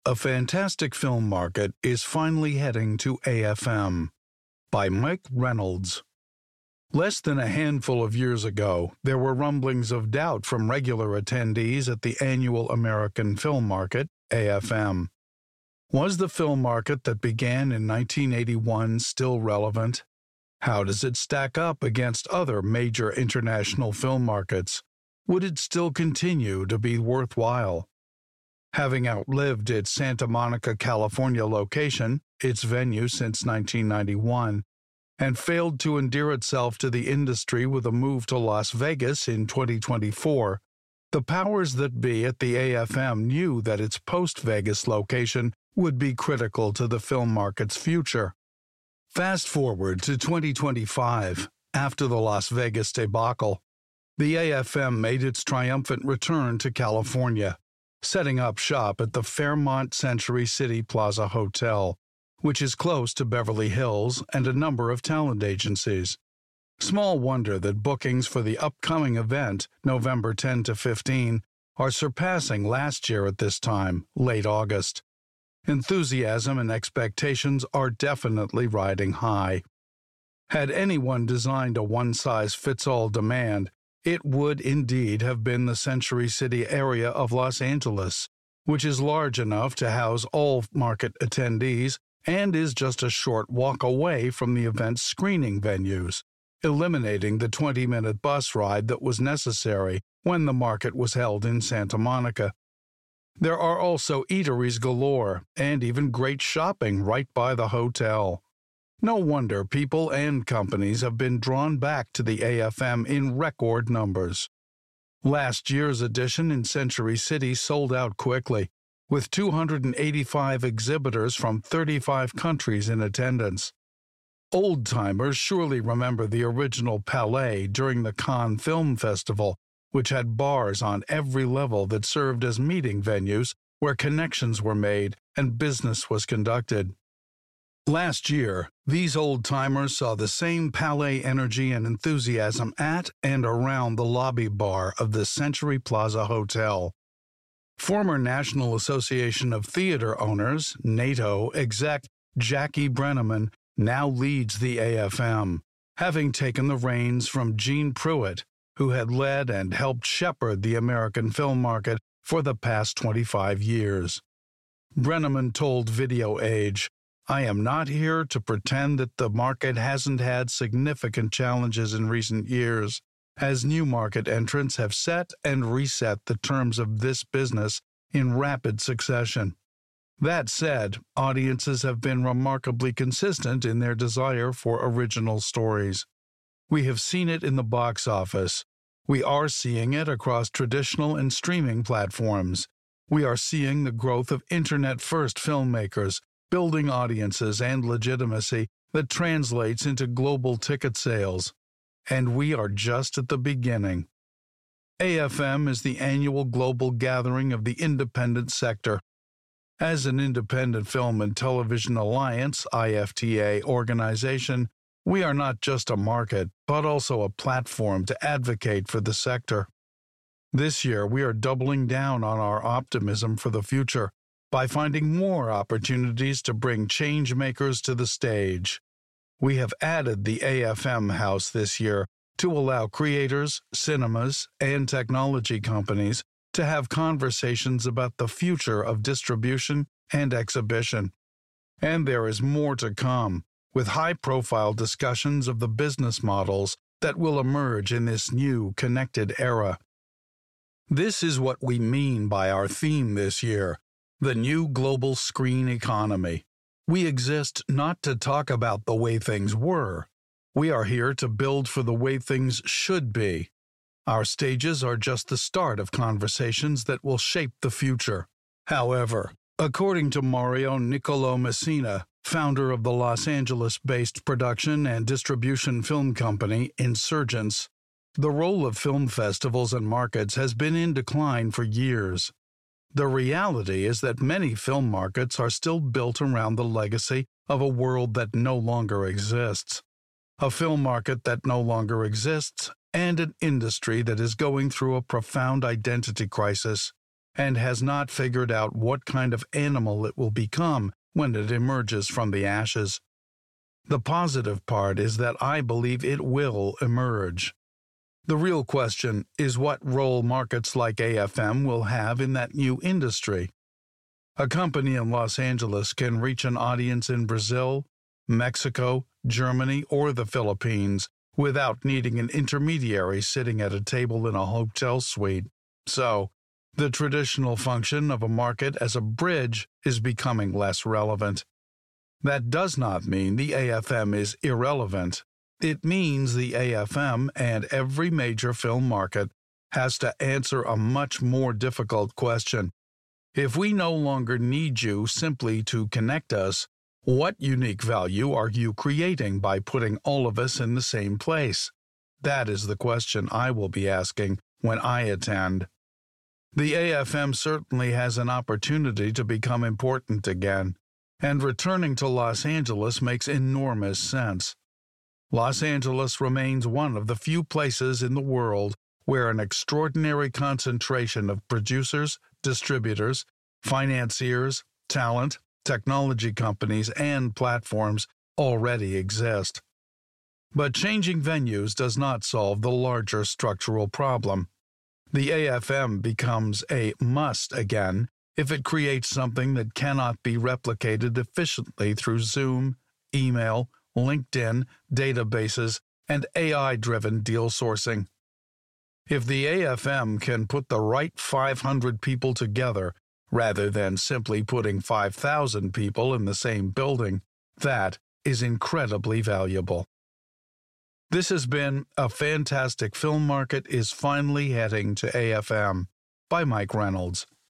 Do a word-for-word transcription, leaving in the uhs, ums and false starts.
A Fantastic Film Market is Finally Heading to A F M by Mike Reynolds. Less than a handful of years ago, there were rumblings of doubt from regular attendees at the annual American Film Market, A F M. Was the film market that began in nineteen eighty-one still relevant? How does it stack up against other major international film markets? Would it still continue to be worthwhile? Having outlived its Santa Monica, California location, its venue since nineteen ninety-one, and failed to endear itself to the industry with a move to Las Vegas in twenty twenty-four, the powers that be at the A F M knew that its post-Vegas location would be critical to the film market's future. Fast forward to twenty twenty-five, after the Las Vegas debacle, the A F M made its triumphant return to California, setting up shop at the Fairmont Century City Plaza Hotel, which is close to Beverly Hills and a number of talent agencies. Small wonder that bookings for the upcoming event, November tenth to fifteenth, are surpassing last year at this time, late August. Enthusiasm and expectations are definitely riding high. Had anyone designed a one-size-fits-all demand, it would indeed have been the Century City area of Los Angeles, which is large enough to house all market attendees and is just a short walk away from the event's screening venues, eliminating the twenty-minute bus ride that was necessary when the market was held in Santa Monica. There are also eateries galore and even great shopping right by the hotel. No wonder people and companies have been drawn back to the A F M in record numbers. Last year's edition in Century City sold out quickly, with two hundred eighty-five exhibitors from thirty-five countries in attendance. Old-timers surely remember the original Palais during the Cannes Film Festival, which had bars on every level that served as meeting venues where connections were made and business was conducted. Last year, these old-timers saw the same Palais energy and enthusiasm at and around the lobby bar of the Century Plaza Hotel. Former National Association of Theater Owners, NATO exec Jackie Brenneman now leads the A F M, having taken the reins from Gene Pruitt, who had led and helped shepherd the American film market for the past twenty-five years. Brenneman told Video Age, "I am not here to pretend that the market hasn't had significant challenges in recent years, as new market entrants have set and reset the terms of this business in rapid succession. That said, audiences have been remarkably consistent in their desire for original stories. We have seen it in the box office. We are seeing it across traditional and streaming platforms. We are seeing the growth of internet-first filmmakers, building audiences and legitimacy that translates into global ticket sales. And we are just at the beginning." A F M is the annual global gathering of the independent sector. As an independent film and television alliance I F T A organization, we are not just a market, but also a platform to advocate for the sector. This year, we are doubling down on our optimism for the future by finding more opportunities to bring change makers to the stage. We have added the A F M House this year to allow creators, cinemas, and technology companies to have conversations about the future of distribution and exhibition. And there is more to come, with high-profile discussions of the business models that will emerge in this new connected era. This is what we mean by our theme this year, the new global screen economy. We exist not to talk about the way things were. We are here to build for the way things should be. Our stages are just the start of conversations that will shape the future. However, according to Mario Niccolo Messina, founder of the Los Angeles-based production and distribution film company Insurgents, the role of film festivals and markets has been in decline for years. The reality is that many film markets are still built around the legacy of a world that no longer exists, a film market that no longer exists, and an industry that is going through a profound identity crisis. and has not figured out what kind of animal it will become when it emerges from the ashes. The positive part is that I believe it will emerge. The real question is what role markets like A F M will have in that new industry. A company in Los Angeles can reach an audience in Brazil, Mexico, Germany, or the Philippines without needing an intermediary sitting at a table in a hotel suite. So, the traditional function of a market as a bridge is becoming less relevant. That does not mean the A F M is irrelevant. It means the A F M and every major film market has to answer a much more difficult question. If we no longer need you simply to connect us, what unique value are you creating by putting all of us in the same place? That is the question I will be asking when I attend. The A F M certainly has an opportunity to become important again, and returning to Los Angeles makes enormous sense. Los Angeles remains one of the few places in the world where an extraordinary concentration of producers, distributors, financiers, talent, technology companies, and platforms already exist. But changing venues does not solve the larger structural problem. The A F M becomes a must again if it creates something that cannot be replicated efficiently through Zoom, email, LinkedIn, databases, and A I-driven deal sourcing. If the A F M can put the right five hundred people together rather than simply putting five thousand people in the same building, that is incredibly valuable. This has been A Fantastic Film Market is Finally Heading to A F M by Mike Reynolds.